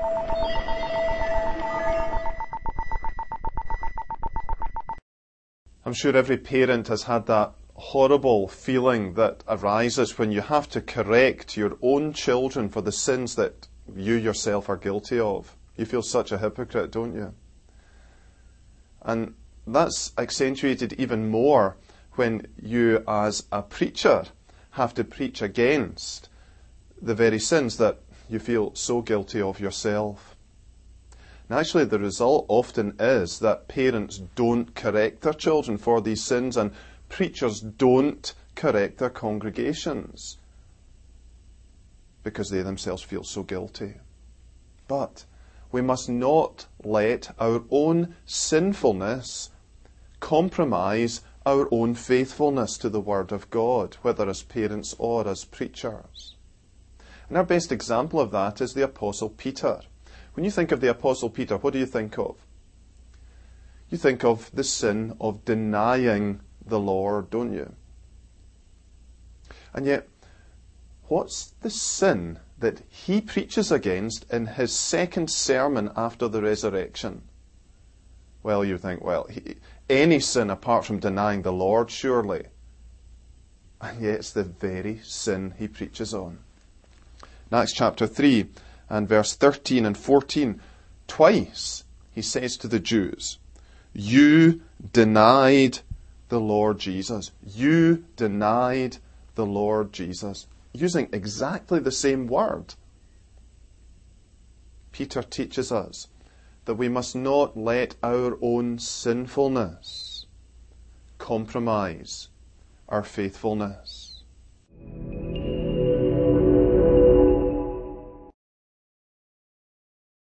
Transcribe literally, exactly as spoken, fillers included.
I'm sure every parent has had that horrible feeling that arises when you have to correct your own children for the sins that you yourself are guilty of. You feel such a hypocrite, don't you? And that's accentuated even more when you, as a preacher, have to preach against the very sins that you feel so guilty of yourself. And actually, the result often is that parents don't correct their children for these sins, and preachers don't correct their congregations because they themselves feel so guilty. But we must not let our own sinfulness compromise our own faithfulness to the Word of God, whether as parents or as preachers. And our best example of that is the Apostle Peter. When you think of the Apostle Peter, what do you think of? You think of the sin of denying the Lord, don't you? And yet, what's the sin that he preaches against in his second sermon after the resurrection? Well, you think, well, he, any sin apart from denying the Lord, surely. And yet it's the very sin he preaches on. In Acts chapter three and verse thirteen and fourteen, twice he says to the Jews, "You denied the Lord Jesus. You denied the Lord Jesus." Using exactly the same word. Peter teaches us that we must not let our own sinfulness compromise our faithfulness.